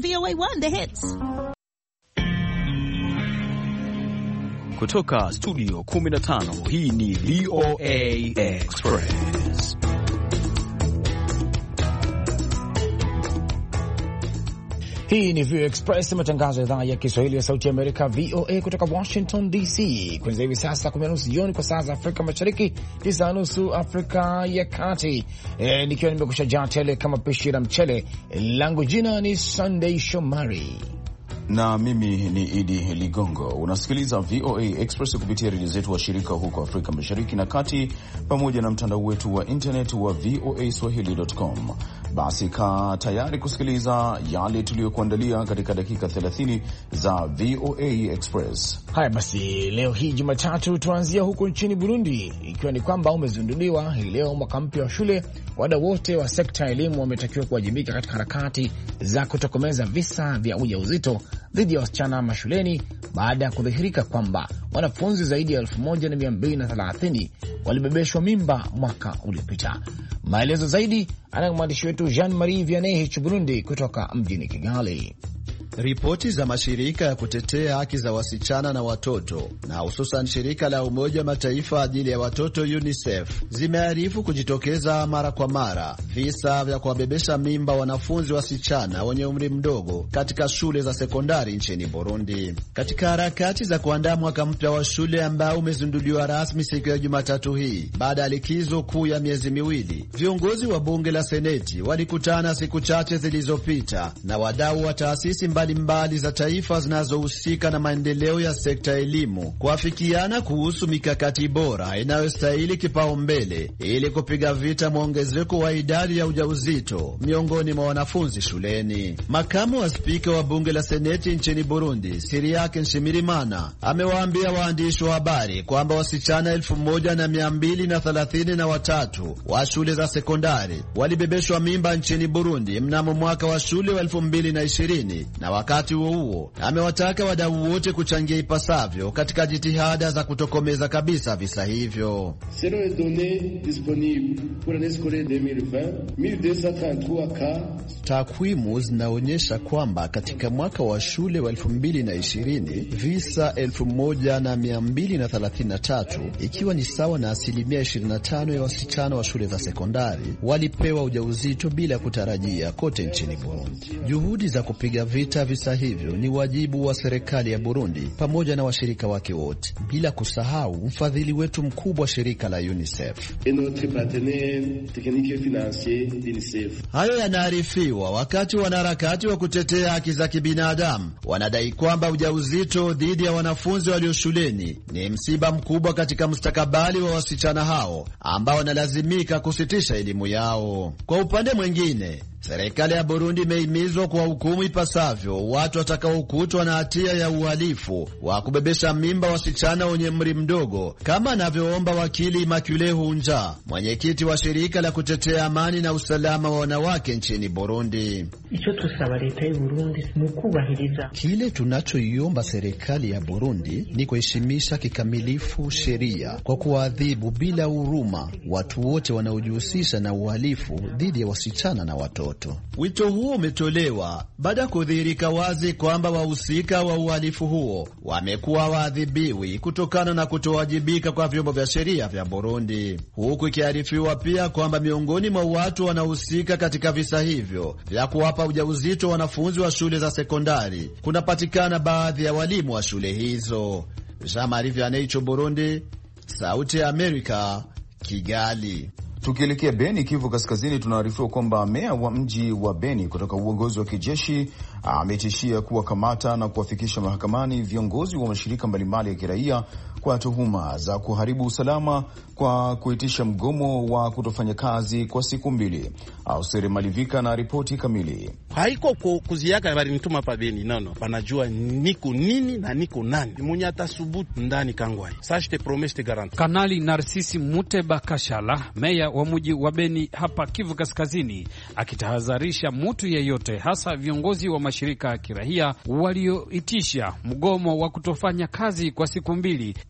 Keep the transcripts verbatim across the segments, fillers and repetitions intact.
V O A one, the hits. Kutoka studio kumi na tano, hii ni V O A Express. Hii ni V O A Express, matangazo ya idhaa ya Kiswahili ya Sauti ya Amerika, V O A kutoka Washington D C. Kwanza hivi sasa kumi na nusu jioni kwa saa za Afrika Mashariki, tisa na nusu Afrika ya Kati. E, nikiwa nimekusha jaa tele kama pishi la mchele. Langu jina ni Sunday Shomari na mimi ni Idi Ligongo. Unasikiliza V O A Express kupitia redio zetu wa shirika huko Afrika Mashariki na Kati, pamoja na mtandao wetu wa internet wa V O A swahili dot com. Basi ka tayari kusikiliza yale tuliyokuandalia katika dakika thelathini za V O A Express. Haya basi, leo hii Jumatatu tuanzia huko nchini Burundi, ikiwa ni kwamba umezinduliwa hii leo mwaka mpya wa shule. Wadau wote wa sekta ya elimu wametakiwa kuwajibika katika harakati za kutokomeza visa vya ujauzito dhidi ya wasichana mashuleni baada ya kudhihirika kwamba wanafunzi zaidi ya elfu moja na mia mbili na thelathini walibebeshwa mimba mwaka uliopita. Maelezo zaidi ana mwandishi wetu Jean Marie Vianney Burundi kutoka mjini Kigali. Ripoti za mashirika ya kutetea haki za wasichana na watoto na hususan shirika la Umoja Mataifa ajili ya watoto UNICEF zimearifu kujitokeza mara kwa mara visa vya kuwabebesha mimba wanafunzi wasichana wenye umri mdogo katika shule za sekondari nchini Burundi. Katika harakati za kuandaa mwaka mpya wa shule ambao umezinduliwa rasmi siku ya Jumatatu hii baada ya likizo kuu ya miezi miwili, viongozi wa bunge la Seneti walikutana siku chache zilizopita na wadau wa taasisi mbalimbali za taifa zinazohusika na maendeleo ya sekta ya elimu kuafikiana kuhusu mikakati bora inayostahili kipaumbele ili kupiga vita mwongezeko wa idadi ya ujauzito miongoni mwa wanafunzi shuleni. Makamu wa spika wa bunge la Seneti nchini Burundi, Siriake Nshimirimana, amewaambia waandishi wa habari kwamba wasichana elfu moja na mia mbili na thelathini na watatu wa shule za sekondari walibebeshwa mimba nchini Burundi mnamo mwaka wa shule wa elfu mbili na ishirini, na wakati huo huo amewataka wadau wote kuchangia ipasavyo katika jitihada za kutokomeza kabisa visa hivyo. Takwimu zinaonyesha kwamba katika mwaka wa shule wa elfu mbili na ishirini visa elfu moja na mia mbili na thelathini na tatu, ikiwa ni sawa na asilimia ishirini na tano ya wasichana wa shule za sekondari walipewa ujauzito bila kutarajia kote nchini Burundi. Juhudi za kupiga vita visa hivyo ni wajibu wa serikali ya Burundi pamoja na washirika wake wote, bila kusahau mfadhili wetu mkubwa, shirika la UNICEF. Hayo yanaarifiwa wakati wanaharakati wa kutetea haki za kibinadamu wanadai kwamba ujauzito dhidi ya wanafunzi walio shuleni ni msiba mkubwa katika mustakabali wa wasichana hao ambao wanalazimika kusitisha elimu yao. Kwa upande mwingine, serikali ya Burundi imehimizwa kwa hukumu ipasavyo watu watakaokutwa na hatia ya uhalifu wa kubebesha mimba wasichana wenye umri mdogo, kama anavyoomba wakili Makule Hunja, mwenyekiti wa shirika la kutetea amani na usalama wa wanawake nchini Burundi. Kile tunachoiomba serikali ya Burundi ni kuheshimisha kikamilifu sheria kwa kuadhibu bila huruma watu wote wanaojihusisha na uhalifu dhidi ya wasichana na watoto. Wito huo umetolewa baada ya kudhihirika wazi kwamba wahusika wa uhalifu huo wamekuwa waadhibiwi kutokana na kutowajibika kwa vyombo vya sheria vya Burundi, huku ikiarifiwa pia kwamba miongoni mwa watu wanaohusika katika visa hivyo vya kuwapa ujauzito wanafunzi wa shule za sekondari kunapatikana baadhi ya walimu wa shule hizo. Jean Marie Vianney, Burundi, Sauti ya Amerika, Kigali. Tukielekea Beni, Kivu Kaskazini, tunaarifiwa kwamba meya wa mji wa Beni kutoka uongozi wa kijeshi ametishia kuwakamata na kuwafikisha mahakamani viongozi wa mashirika mbalimbali ya kiraia kwa tuhuma za kuharibu usalama kwa kuitisha mgomo wa kutofanya kazi kwa siku mbili. Ausere Malivika na ripoti kamili. Haiko kuziaka bali nituma pa Beni, nono. Banajua niko nini na niko nani. Mwenye atasubutu ndani kangwai. Sasa te promesse te garanti. Kanali Narsisi Muteba Kashala, meya wa mji wa Beni hapa Kivu Kaskazini, akitahadharisha mtu yeyote hasa viongozi wa mashirika ya kiraia walioitisha mgomo wa kutofanya kazi kwa siku mbili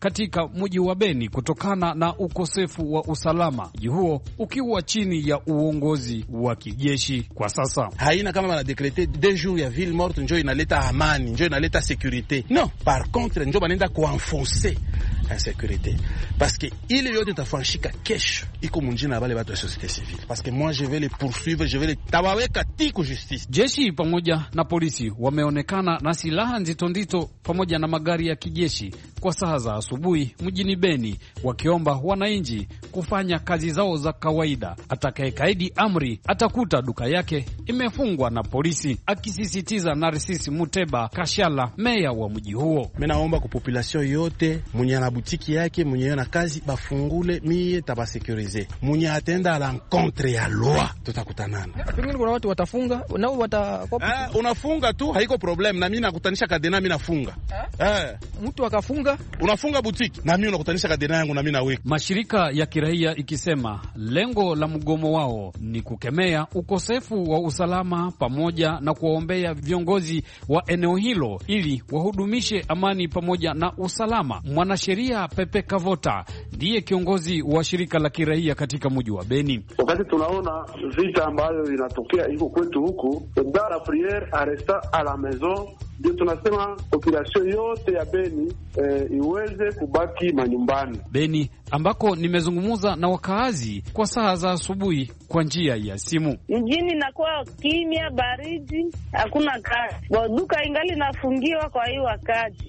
katika mji wa Beni kutokana na ukosefu wa usalama, mji huo ukiwa chini ya uongozi wa kijeshi kwa sasa. Haina kama wana dekrete deux jours ya ville morte njo inaleta amani, njo inaleta sécurité. Non, par contre njo banenda kuenfoncer insécurité. Parce que ile yote tafanyika kesho iko munjina bale watu wa société civile. Parce que moi je vais les poursuivre, je vais les tabaweka tiko justice. Jeshi pamoja na polisi wameonekana na silaha nzito nzito pamoja na magari ya kijeshi kwa saa za asubuhi mjini Beni, wakiomba wananchi kufanya kazi zao za kawaida. Atakayekaidi amri atakuta duka yake imefungwa na polisi, akisisitiza Narcisse Muteba Kashala, meya wa mji huo. Mimi naomba kwa population yote mwenye na butiki yake, mwenye na kazi bafungule, mie taba sécuriser. Mwenye atenda la contre ya loi tutakutanana. Pengine kuna watu watafunga nao watakopa. Eh, unafunga tu haiko problem, na mimi nakutanisha kadena, mimi nafunga. Eh, eh. Mtu akafunga, unafunga butiki na mimi unakutanisha kadena yangu na mimi naweka. Mashirika ya kiraia ikisema lengo la mgomo wao ni kukemea ukosefu wa usalama pamoja na kuwaombea viongozi wa eneo hilo ili wahudumishe amani pamoja na usalama. Mwanasheria Pepe Kavota ndiye kiongozi wa shirika la kiraia katika mji wa Beni. Wakati tunaona vita ambayo inatokea iko kwetu huku, dans la prière à rester à la maison, ndio tunasema population yote ya Beni eh, iweze kubaki manyumbani. Beni ambako nimezungumza na wakaazi kwa saa za asubuhi kwa njia ya simu. Mjini nakuwa kimya, baridi, hakuna kazi. Duka ingali nafungiwa kwa hiyo wakati.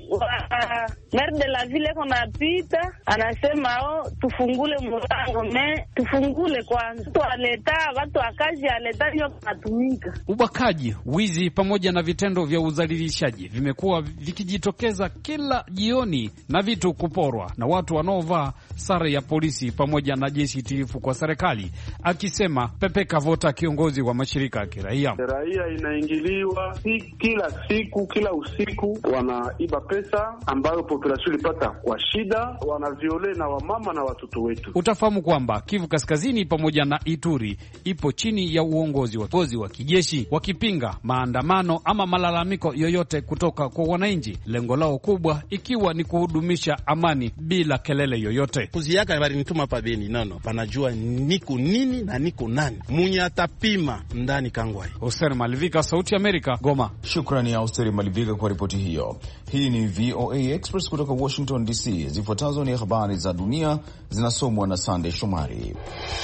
Maire de la ville kona pita, anasema oh, tufungule mlango, me tufungule kwanza. Tu aleta watu akazi aleta nyo kutumika. Ubakaji, wizi pamoja na vitendo vya udhalilishaji vimekuwa vikijitokeza kila jioni na vitu kuporwa na watu wanaovaa sare ya polisi pamoja na jeshi tiifu kwa serikali, akisema Pepe Kavota, kiongozi wa mashirika ya kiraia. Raia inaingiliwa si kila siku, kila usiku wanaiba pesa ambayo population ilipata kwa shida, wanaviole na wamama na watoto wetu. Utafahamu kwamba Kivu Kaskazini pamoja na Ituri ipo chini ya uongozi wa uongozi wa kijeshi, wakipinga maandamano ama malalamiko yoyote kutoka kwa wananchi, lengo lao kubwa ikiwa ni kuhudumisha amani bila kelele yoyote. Kuziaka bali nituma pa Beni nono, panajua niko nini na niko nani. Munye atapima ndani Kangwai. Oster Malivika, Sauti ya Amerika, Goma. Shukrani ya Oster Malivika kwa ripoti hiyo. Hii ni V O A Express kutoka Washington D C. Zifuatazo ni habari za dunia zinasomwa na Sande Shomari.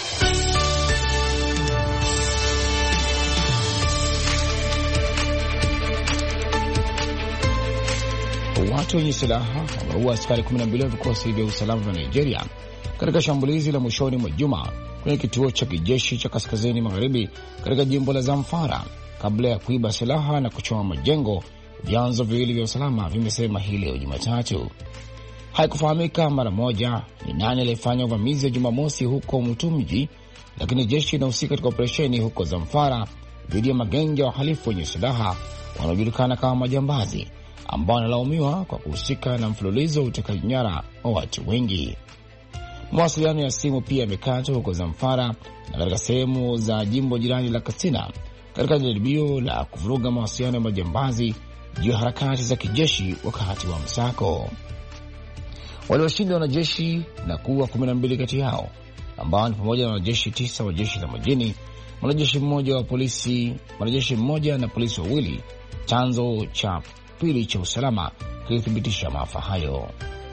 Watu wenye silaha wameua askari kumi na mbili wa vikosi vya usalama vya Nigeria katika shambulizi la mwishoni mwa juma kwenye kituo cha kijeshi cha kaskazini magharibi katika jimbo la Zamfara kabla ya kuiba silaha na kuchoma majengo, vyanzo viwili vya usalama vimesema hii leo Jumatatu. Haikufahamika mara moja ni nani aliyefanya uvamizi wa Jumamosi huko Mutumji, lakini jeshi linahusika katika operesheni huko Zamfara dhidi ya magenge ya wahalifu wenye silaha wanaojulikana kama majambazi, ambao wanalaumiwa kwa kuhusika na mfululizo wa utekaji nyara wa watu wengi. Mawasiliano ya simu pia yamekatwa huko Zamfara na katika sehemu za jimbo jirani la Katsina katika jaribio la kuvuruga mawasiliano ya majambazi juu ya harakati za kijeshi wakati wa msako. Waliwashinda wanajeshi na kuua kumi na mbili kati yao, ambao ni pamoja na wanajeshi tisa wa jeshi la majini, mwanajeshi mmoja wa polisi, mwanajeshi mmoja na polisi wawili. Chanzo cha pili cha usalama kilithibitisha maafa hayo.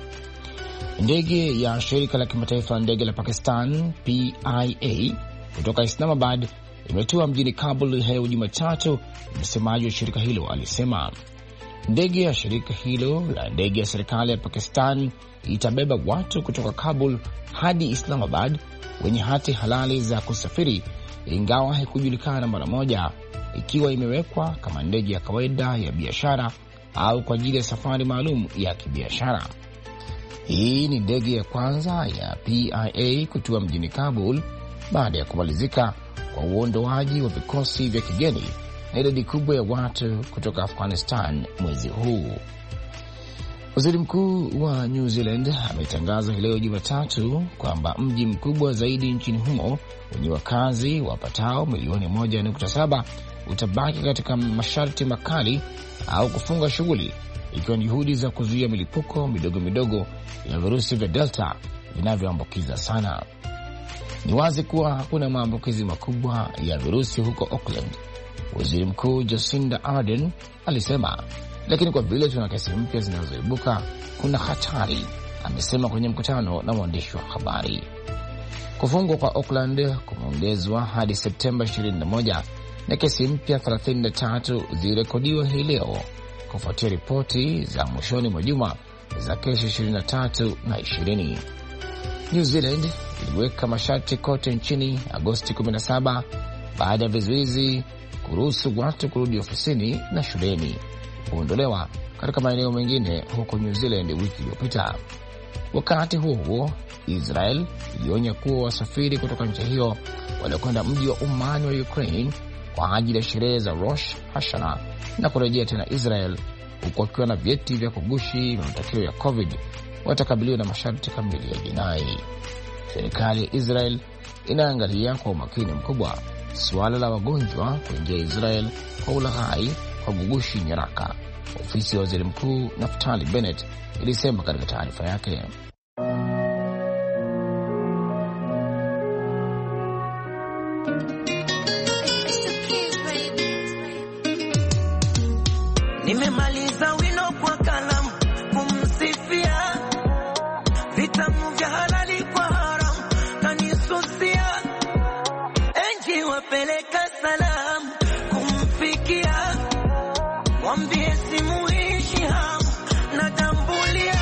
Ndege ya shirika la kimataifa la ndege la Pakistan P I A kutoka Islamabad imetua mjini Kabul leo Jumatatu, msemaji wa shirika hilo alisema. Ndege ya shirika hilo la ndege ya serikali ya Pakistan itabeba watu kutoka Kabul hadi Islamabad wenye hati halali za kusafiri, ingawa haikujulikana mara moja ikiwa imewekwa kama ndege ya kawaida ya biashara au kwa ajili ya safari maalum ya kibiashara. Hii ni ndege ya kwanza ya P I A kutua mjini Kabul baada ya kumalizika kwa uondoaji wa vikosi vya kigeni na idadi kubwa ya watu kutoka Afghanistan mwezi huu. Waziri Mkuu wa New Zealand ametangaza leo Jumatatu kwamba mji mkubwa zaidi nchini humo wenye wakazi wapatao milioni moja nukta saba utabaki katika masharti makali au kufunga shughuli ikiwa ni juhudi za kuzuia milipuko midogo midogo ya virusi vya Delta vinavyoambukiza sana. Ni wazi kuwa hakuna maambukizi makubwa ya virusi huko Auckland, Waziri Mkuu Jacinda Ardern alisema, lakini kwa vile tuna kesi mpya zinazoibuka kuna hatari, amesema kwenye mkutano na waandishi wa habari. Kufungwa kwa Auckland kumeongezwa hadi Septemba ishirini na moja na kesi mpya thelathini na tatu zirekodiwa hii leo kufuatia ripoti za mwishoni mwa juma za kesi ishirini na tatu na ishirini. New Zealand iliweka masharti kote nchini Agosti kumi na saba baada ya vizuizi kuruhusu watu kurudi ofisini na shuleni kuondolewa katika maeneo mengine huko New Zealand wiki iliyopita. Wakati huo huo, Israel ilionya kuwa wasafiri kutoka nchi hiyo waliokwenda mji wa Umani wa Ukraine kwa ajili ya sherehe za Rosh Hashanah na kurejea tena Israel huku wakiwa na vyeti vya kugushi vya matokeo ya COVID watakabiliwa na masharti kamili ya jinai. Serikali ya Israel inaangalia kwa umakini mkubwa suala la wagonjwa kuingia Israel kwa ulaghai kwa kugushi nyaraka, ofisi ya waziri mkuu Naftali Bennett ilisema katika taarifa yake. Nimemaliza wino kwa kalamu kumsifia, vitamu vya halali kwa haramu kanisusia, enji wapeleka salamu kumfikia, wambie simuishi hamu na tambulia.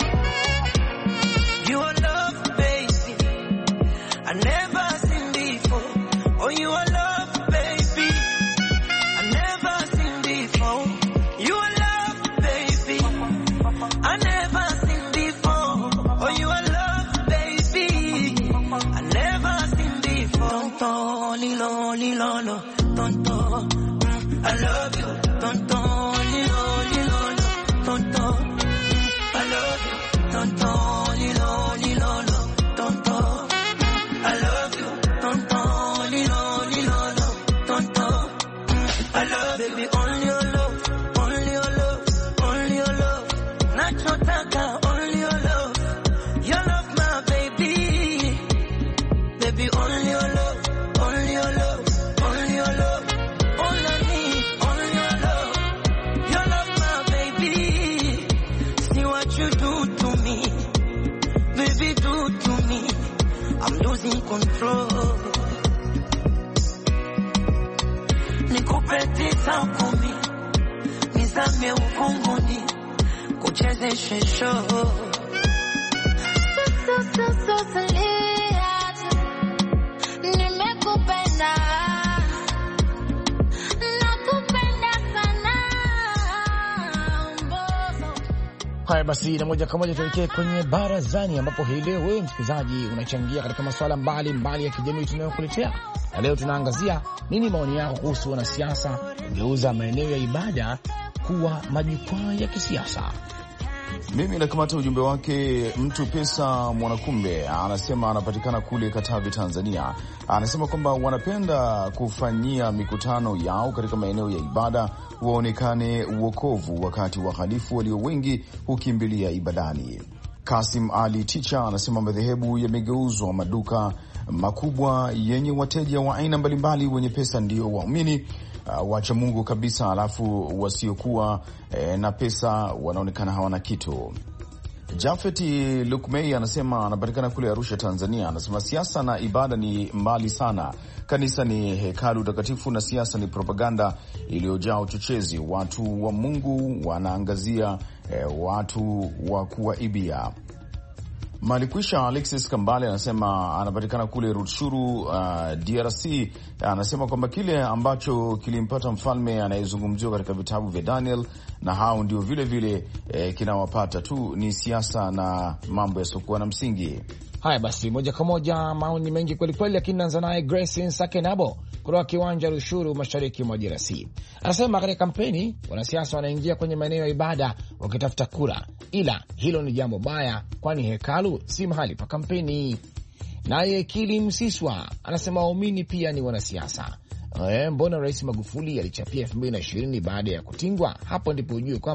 Your love baby I never seen before. Oh your love baby I never seen before. Your love baby I never seen before. Oh your love baby I never seen before. Tonto lilo lilo lo tonto mm, I love you. Tonto lilo lilo lo tonto mm, I love you. Tonto lilo lilo lo tonto mm, I love you. Tonto lilo lilo lo tonto mm, I love you. Baby only your love, only your love, only your love. Nachotaka only your love, your love my baby. Baby only your love, only your love, only your love. All I need, only your love, your love my baby. See what you do to me, baby do to me. I'm losing control. Nikupe kumi, nizame ufunguni, kuchezeshe show. So, so, so, so, nimekupenda, nakupenda sana. Haya basi, na moja kwa moja tuelekee kwenye barazani, ambapo hii leo wewe msikilizaji unachangia katika masuala mbalimbali ya kijamii tunayokuletea. Na leo tunaangazia nini maoni yako kuhusu wanasiasa kugeuza maeneo ya ibada kuwa majukwaa ya kisiasa. Mimi nakamata ujumbe wake. Mtu Pesa Mwanakumbe anasema anapatikana kule Katavi, Tanzania. Anasema kwamba wanapenda kufanyia mikutano yao katika maeneo ya ibada waonekane uokovu, wakati wahalifu walio wengi hukimbilia ibadani. Kasim Ali Ticha anasema madhehebu yamegeuzwa maduka makubwa yenye wateja wa aina mbalimbali. Wenye pesa ndio waumini uh, wacha Mungu kabisa, alafu wasiokuwa eh, na pesa wanaonekana hawana kitu. Jafeti Lukmei anasema anapatikana kule Arusha, Tanzania. Anasema siasa na ibada ni mbali sana. Kanisa ni hekalu takatifu na siasa ni propaganda iliyojaa uchochezi. Watu wa Mungu wanaangazia eh, watu wa kuwaibia. Malikwisha Alexis Kambale anasema anapatikana kule Rutshuru, uh, D R C. Anasema kwamba kile ambacho kilimpata mfalme anayezungumziwa katika vitabu vya Daniel na hao ndio vile vile eh, kinawapata tu, ni siasa na mambo yasiokuwa na msingi. Haya basi, moja kwa moja maoni mengi kweli kweli, lakini naanza naye Grace Nsakenabo kutoka kiwanja Rushuru, mashariki mwa D R C. Anasema katika kampeni wanasiasa wanaingia kwenye maeneo ya ibada wakitafuta kura, ila hilo ni jambo baya, kwani hekalu si mahali pa kampeni. Naye Kili Msiswa anasema waumini pia ni wanasiasa. E, mbona Rais Magufuli alichapia elfu mbili na ishirini baada ya kutingwa? Hapo ndipo ujue kwamba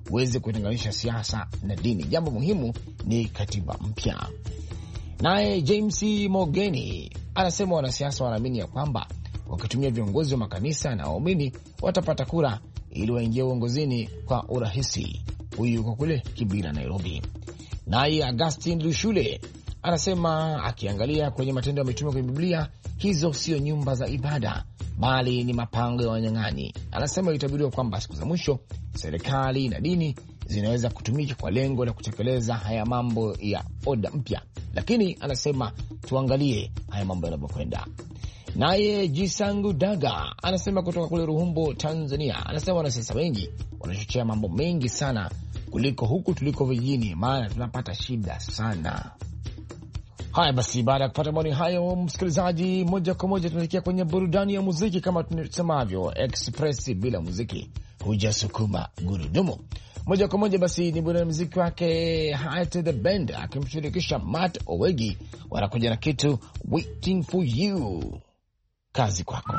uweze kutenganisha siasa na dini. Jambo muhimu ni katiba mpya. Naye James Mogeni anasema wanasiasa wanaamini ya kwamba wakitumia viongozi wa makanisa na waumini watapata kura ili waingie uongozini kwa urahisi. Huyu yuko kule Kibira, Nairobi. Naye Augustine Lushule anasema akiangalia kwenye Matendo ya Mitume kwenye Biblia, hizo sio nyumba za ibada bali ni mapango ya wanyang'anyi. Anasema itabiriwa kwamba siku za mwisho serikali na dini zinaweza kutumika kwa lengo la kutekeleza haya mambo ya oda mpya, lakini anasema tuangalie haya mambo yanavyokwenda. Naye Jisangu Daga anasema kutoka kule Ruhumbo, Tanzania, anasema wanasiasa wengi wanachochea mambo mengi sana kuliko huku tuliko vijijini, maana tunapata shida sana. Haya basi, baada ya kupata maoni hayo, msikilizaji, moja kwa moja tunaelekea kwenye burudani ya muziki. Kama tunasemavyo, express bila muziki hujasukuma gurudumu. Moja kwa moja basi ni burudani ya muziki wake Heart the Band akimshirikisha Matt Owegi, wanakuja na kitu Waiting for You. Kazi kwako.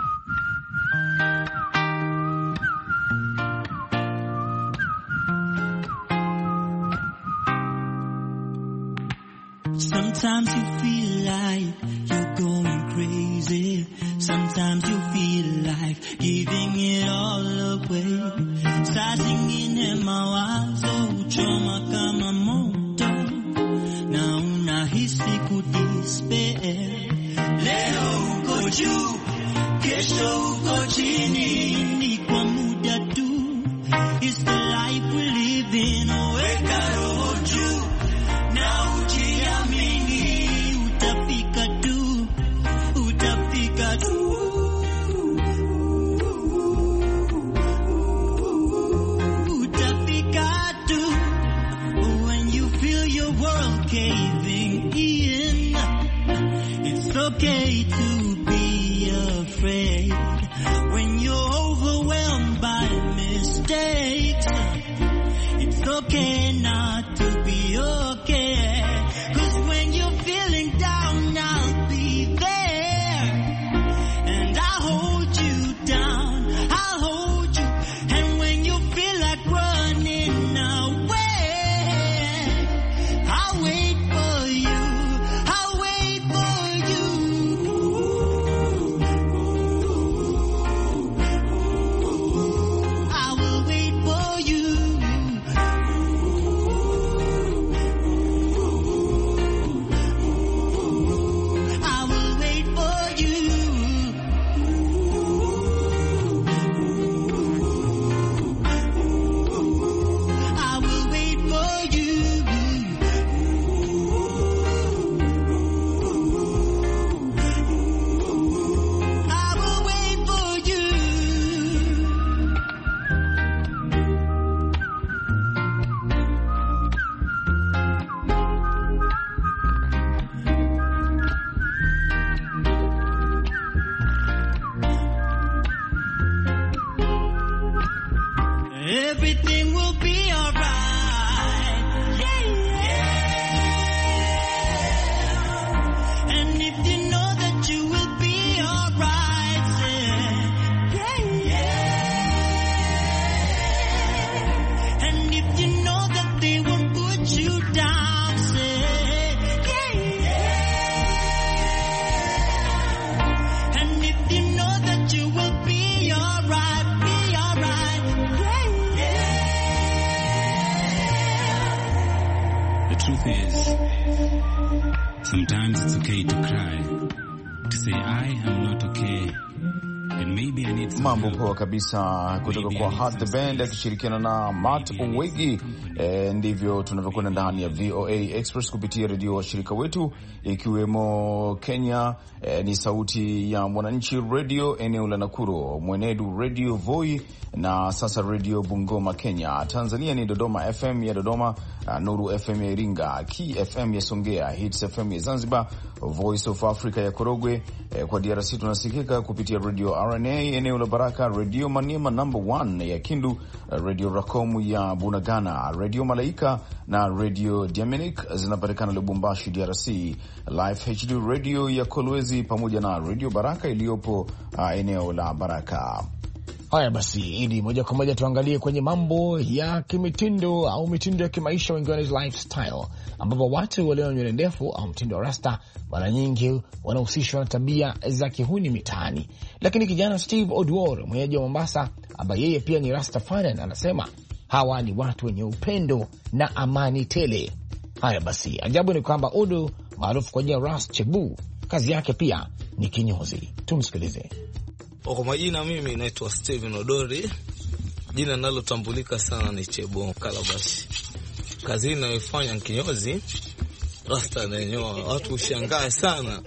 Sometimes you feel like you're going crazy. Sometimes you feel like giving it all away. Saa zingine mawazo uchoma kama moto na unahisi kudespair. Leo uko juu, kesho uko chini, ni kwa muda tu. It's the life we live in. Weka roho juu na ujiamini, utafika tu, utafika tu. Utafika tu. When you feel your world caving in, it's okay to be afraid. When you're overwhelmed by mistakes, it's okay not to be okay. 'Cause when you're feeling down, I'll be there. And I'll hold you down, I'll hold you. And when you feel like running away, I'll wait for you, I'll wait for you. I will wait for you. I will wait for you. I will wait for you. I will wait for you. Everything will be alright. Yeah, yeah. And if you know that you will be alright, say, yeah, yeah. And if you know that they won't put you down, say, yeah, yeah. And if you know that you will be alright, be alright, yeah, yeah. The truth is, sometimes it's okay to cry, to say I am not okay, and maybe I need some Mambo help. poa kabisa kutoka kwa Heart the Band akishirikiana na Matt Owegi. E, ndivyo tunavyokwenda ndani ya V O A Express kupitia redio wa shirika wetu ikiwemo Kenya, e, ni Sauti ya Mwananchi Radio eneo la Nakuru, Mwenedu Radio Voi na sasa Radio Bungoma Kenya. Tanzania ni Dodoma F M ya Dodoma, Nuru F M ya Iringa, Key F M ya Songea, Hits F M ya Zanzibar, Voice of Africa ya Korogwe. E, kwa D R C tunasikika kupitia Radio R N A eneo la Baraka, Radio Maniema number one ya Kindu, Radio Rakomu ya Bunagana, Radio Malaika na Radio Dominic zinapatikana Lubumbashi D R C, Life H D Radio ya Kolwezi pamoja na Radio Baraka iliyopo uh, eneo la Baraka. Haya basi, ili moja kwa moja tuangalie kwenye mambo ya kimitindo au mitindo ya kimaisha, wengi wanaita lifestyle, ambapo watu walio na nywele ndefu au mtindo wa rasta mara nyingi wanahusishwa na tabia za kihuni mitaani. Lakini kijana Steve Odwor, mwenyeji wa Mombasa, ambaye yeye pia ni Rastafarian, anasema hawa ni watu wenye upendo na amani tele. Haya basi, ajabu ni kwamba Odo maarufu kwa jina Ras Chebu, kazi yake pia ni kinyozi. Tumsikilize. Kwa majina, mimi naitwa Steven Odori. Jina nalotambulika sana ni Chebo Kalabashi. Kazi hii naifanya ni kinyozi, rasta nanyoa. Watu ushangaa sana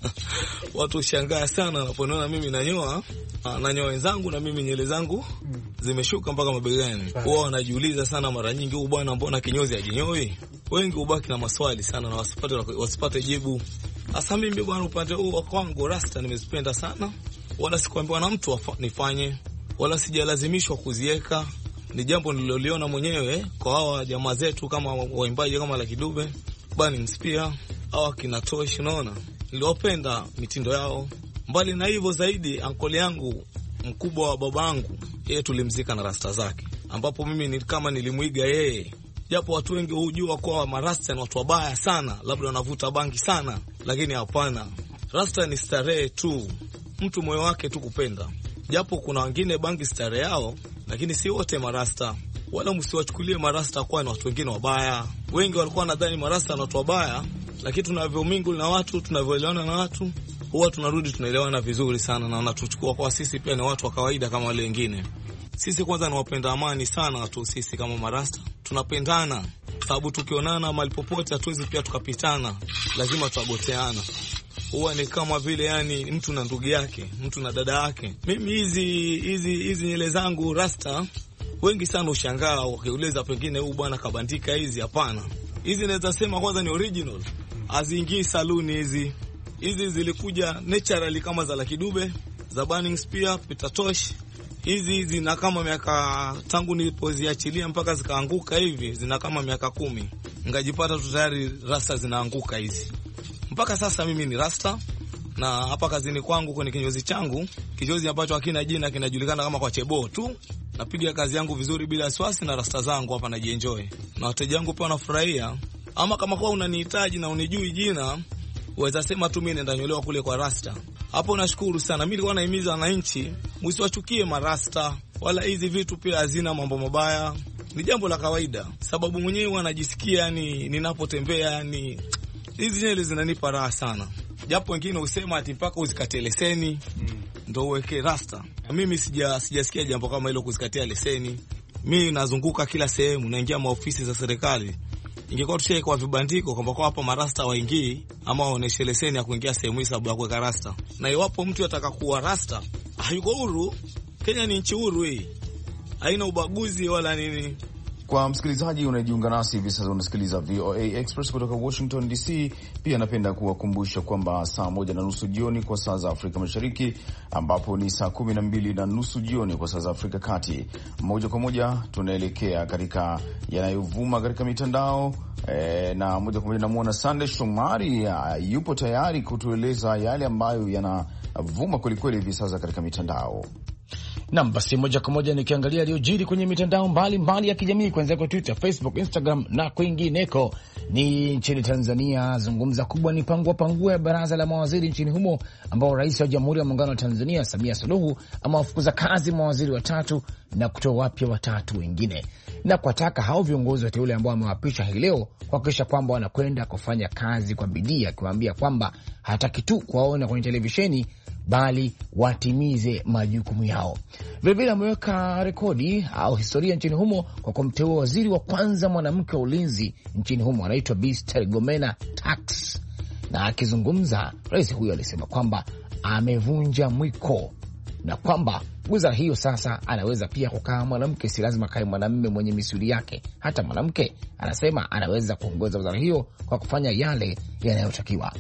watu ushangaa sana wanaponiona mimi nanyoa, nanyoa wenzangu na mimi nywele zangu zimeshuka mpaka mabegani. Wao wanajiuliza sana mara nyingi, huyu bwana mbona kinyozi hajinyoi? Wengi ubaki na maswali sana na wasipate wasipate jibu. Hasa mimi bwana, upande huu wa kwangu rasta nimezipenda sana. Wala sikuambiwa na mtu nifanye, wala sijalazimishwa kuzieka. Ni jambo nililoliona mwenyewe kwa hawa jamaa zetu kama waimbaji kama Lucky Dube, Burning Spear, hawa kina Tosh, unaona. Niliwapenda mitindo yao. Mbali na hivyo zaidi, ankoli yangu mkubwa wa babangu, yeye tulimzika na rasta zake, ambapo mimi ni kama nilimuiga yeye. Japo watu wengi hujua kwa marasta ni watu wabaya sana, labda wanavuta bangi sana, lakini hapana. Rasta ni starehe tu. Mtu moyo wake tu kupenda. Japo kuna wengine bangi starehe yao, lakini si wote marasta. Wala msiwachukulie marasta kwa ni watu wengine wabaya. Wengi walikuwa nadhani marasta ni watu wabaya, lakini tunavyomingle na watu, tunavyoelewana na watu, huwa tunarudi tunaelewana vizuri sana, na wanatuchukua kwa sisi pia ni watu wa kawaida kama wale wengine. Sisi kwanza ni wapenda amani sana watu, sisi kama marasta tunapendana, sababu tukionana mahali popote hatuwezi pia tukapitana, lazima tuagoteana. Huwa ni kama vile yani mtu na ndugu yake, mtu na dada yake. Mimi hizi hizi hizi nywele zangu rasta, wengi sana ushangaa wakiuliza pengine huyu bwana kabandika hizi. Hapana. Hizi naweza sema kwanza ni original. Aziingii saluni hizi. Hizi zilikuja naturally kama za Lucky Dube, za Burning Spear, Peter Tosh. Hizi zina kama miaka tangu nilipoziachilia mpaka zikaanguka hivi, zina kama miaka kumi. Ngajipata tu tayari rasta zinaanguka hizi. Mpaka sasa mimi ni rasta, na hapa kazini kwangu kwenye kinyozi changu, kinyozi ambacho hakina jina, kinajulikana kama kwa Chebo tu. Napiga kazi yangu vizuri bila wasiwasi, na rasta zangu hapa najienjoy. Na wateja wangu pia wanafurahia. Ama kama kwa unanihitaji na unijui jina, uweza sema tu mimi nenda nyolewa kule kwa rasta. Hapo nashukuru sana. Mimi nilikuwa naimiza wananchi msiwachukie marasta, wala hizi vitu pia hazina mambo mabaya. Ni jambo la kawaida. Sababu mwenyewe wanajisikia yani ninapotembea yani hizi nywele zinanipa raha sana. Japo wengine usema ati mpaka uzikate leseni mm. ndio uweke rasta. Mimi sija sijasikia jambo kama hilo, kuzikatia leseni. Mimi nazunguka kila sehemu, naingia maofisi za serikali. Ingekuwa tushike kwa vibandiko kwamba kwa hapa marasta waingii ama waoneshe leseni ya kuingia sehemu hii sababu ya kuweka rasta. Na iwapo mtu ataka kuwa rasta, hayuko huru. Kenya ni nchi huru hii. Haina ubaguzi wala nini. Kwa msikilizaji unajiunga nasi hivi sasa, unasikiliza V O A Express kutoka Washington D C. Pia napenda kuwakumbusha kwamba saa moja na nusu jioni kwa saa za Afrika Mashariki, ambapo ni saa kumi na mbili na nusu jioni kwa saa za Afrika Kati. Moja kwa moja tunaelekea katika yanayovuma katika mitandao e, na moja kwa moja namuona Sande Shomari yupo tayari kutueleza yale ambayo yanavuma kwelikweli hivi sasa katika mitandao. Nam, basi moja kwa moja nikiangalia yaliyojiri kwenye mitandao mbalimbali mbali ya kijamii, kuanzia kwa Twitter, Facebook, Instagram na kwingineko. Ni nchini Tanzania, zungumza kubwa ni pangua pangua ya baraza la mawaziri nchini humo, ambao rais wa Jamhuri ya Muungano wa Tanzania Samia Suluhu amewafukuza kazi mawaziri watatu na kutoa wapya watatu wengine, na kuwataka hao viongozi wateule ambao wamewapisha hii leo kuhakikisha kwamba wanakwenda kufanya kazi kwa bidii, akiwaambia kwamba hataki tu kuwaona kwenye televisheni bali watimize majukumu yao. Vilevile ameweka rekodi au historia nchini humo kwa kumteua waziri wa kwanza mwanamke wa ulinzi nchini humo, anaitwa Bi Stergomena Tax. Na akizungumza, rais huyo alisema kwamba amevunja mwiko na kwamba wizara hiyo sasa anaweza pia kukaa mwanamke, si lazima kae mwanamume mwenye misuli yake. Hata mwanamke anasema anaweza kuongoza wizara hiyo kwa kufanya yale yanayotakiwa.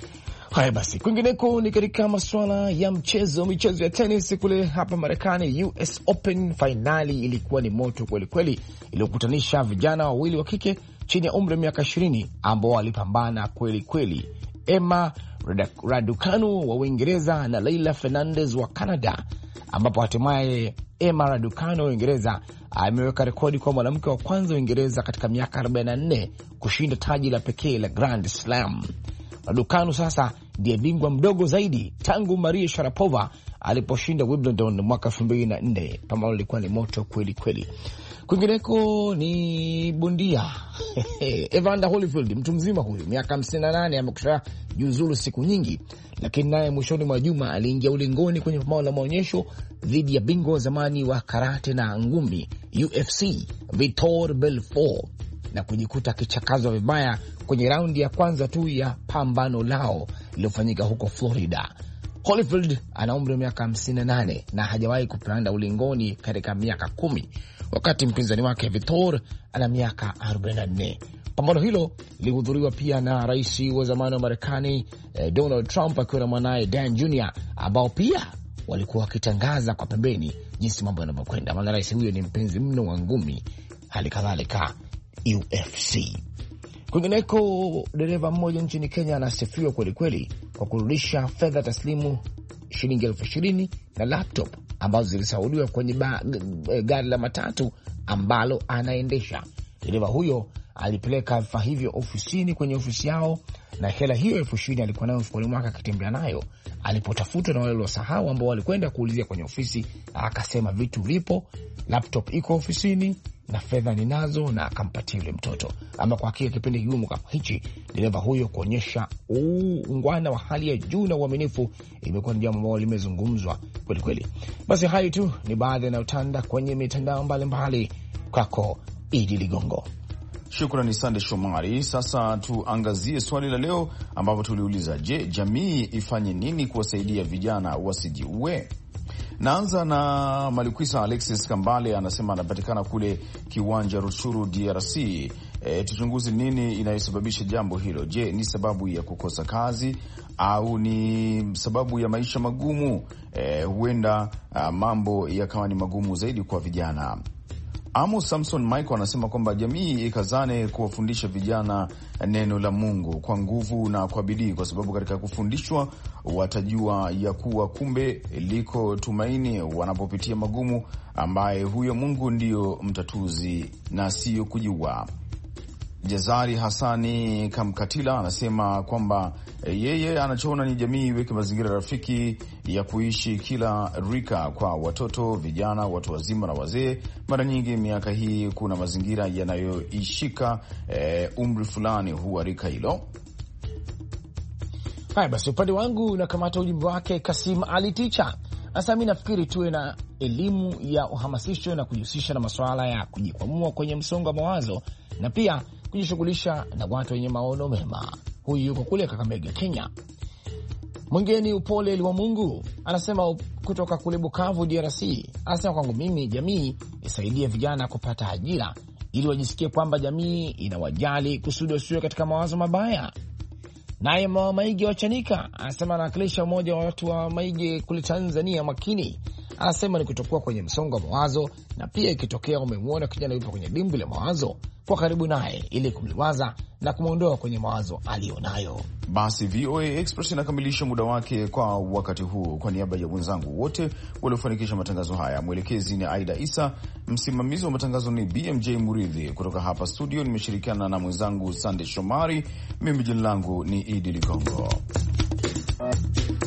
Haya basi, kwingineko ni katika masuala ya mchezo, michezo ya tennis kule hapa Marekani. U S Open finali ilikuwa ni moto kweli kweli, iliyokutanisha vijana wawili wa kike chini ya umri wa miaka ishirini ambao walipambana kweli kweli. Emma Raducanu wa Uingereza na Leila Fernandez wa Canada, ambapo hatimaye Emma Raducanu wa Uingereza ameweka rekodi kwa mwanamke wa kwanza Uingereza katika miaka arobaini na nne kushinda taji la pekee la Grand Slam. Raducanu sasa ndiye bingwa mdogo zaidi tangu Maria Sharapova aliposhinda Wimbledon mwaka elfu mbili na nne. Pambano lilikuwa ni moto kweli kweli. Kwingineko ni bondia Evander Holyfield, mtu mzima huyu, miaka hamsini na nane, amekusha juzulu siku nyingi, lakini naye mwishoni mwa juma aliingia ulingoni kwenye pambano la maonyesho dhidi ya bingwa zamani wa karate na ngumi U F C Vitor Belfort na kujikuta akichakazwa vibaya kwenye raundi ya kwanza tu ya pambano lao lilofanyika huko Florida. Holyfield ana umri wa miaka hamsini na nane na hajawahi kupanda ulingoni katika miaka kumi, wakati mpinzani wake Vitor ana miaka arobaini na nne. Pambano hilo lilihudhuriwa pia na rais wa zamani wa Marekani eh, Donald Trump akiwa na mwanae Dan Junior, ambao pia walikuwa wakitangaza kwa pembeni jinsi mambo yanavyokwenda. Maana rais huyo ni mpenzi mno wa ngumi, hali kadhalika U F C. Kwingineko, dereva mmoja nchini Kenya anasifiwa kweli kweli kwa kurudisha fedha taslimu shilingi elfu ishirini na laptop ambazo zilisaudiwa kwenye gari la matatu ambalo anaendesha. Dereva huyo alipeleka vifaa hivyo ofisini kwenye ofisi yao, na hela hiyo elfu ishirini alikuwa nayo mfukoni mwake akitembea nayo. Alipotafutwa na wale waliosahau ambao walikwenda kuulizia kwenye ofisi, akasema vitu vipo, laptop iko ofisini na fedha ninazo, na akampatia yule mtoto. Ama kwa hakika kipindi kigumu kama hichi, dereva huyo kuonyesha uungwana wa hali ya juu na uaminifu imekuwa ni jambo ambalo limezungumzwa kweli kweli. Basi hayo tu ni baadhi yanayotanda kwenye mitandao mbalimbali. Kwako Idi Ligongo. Shukrani Sande Shomari. Sasa tuangazie swali la leo ambapo tuliuliza, je, jamii ifanye nini kuwasaidia vijana wasijiue? Naanza na Malikwisa Alexis Kambale, anasema anapatikana kule Kiwanja Ruchuru D R C. E, tuchunguze nini inayosababisha jambo hilo. Je, ni sababu ya kukosa kazi au ni sababu ya maisha magumu? E, huenda a, mambo yakawa ni magumu zaidi kwa vijana. Amos Samson Michael anasema kwamba jamii ikazane kuwafundisha vijana neno la Mungu kwa nguvu na kwa bidii, kwa sababu katika kufundishwa watajua ya kuwa kumbe liko tumaini wanapopitia magumu, ambaye huyo Mungu ndiyo mtatuzi na siyo kujua. Jazari Hasani Kamkatila anasema kwamba yeye anachoona ni jamii iweke mazingira rafiki ya kuishi kila rika kwa watoto, vijana, watu wazima na wazee. Mara nyingi miaka hii kuna mazingira yanayoishika e, umri fulani huwa rika hilo. Haya basi, upande wangu na kamata ujumbe wake Kasim Ali Ticha. Sasa mimi nafikiri tuwe na elimu ya uhamasisho na kujihusisha na masuala ya kujikwamua kwenye msongo wa mawazo na pia kujishughulisha na watu wenye maono mema. Huyu yuko kule Kakamega, Kenya. Mwingine Upole Liwa Mungu anasema kutoka kule Bukavu D R C. Anasema kwangu mimi jamii isaidie vijana kupata ajira ili wajisikie kwamba jamii inawajali kusudi wasiwe katika mawazo mabaya. Naye Mama Maige wa Chanika anasema anawakilisha umoja wa watu wa Maige kule Tanzania makini. Anasema ni kutokuwa kwenye msongo wa mawazo, na pia ikitokea umemwona kijana yupo kwenye dimbwi la mawazo, kwa karibu naye ili kumliwaza na kumwondoa kwenye mawazo alionayo. Basi V O A Express inakamilisha muda wake kwa wakati huu. Kwa niaba ya wenzangu wote waliofanikisha matangazo haya, mwelekezi ni Aida Isa, msimamizi wa matangazo ni B M J Muridhi. Kutoka hapa studio nimeshirikiana na mwenzangu Sande Shomari. Mimi jina langu ni Idi Ligongo.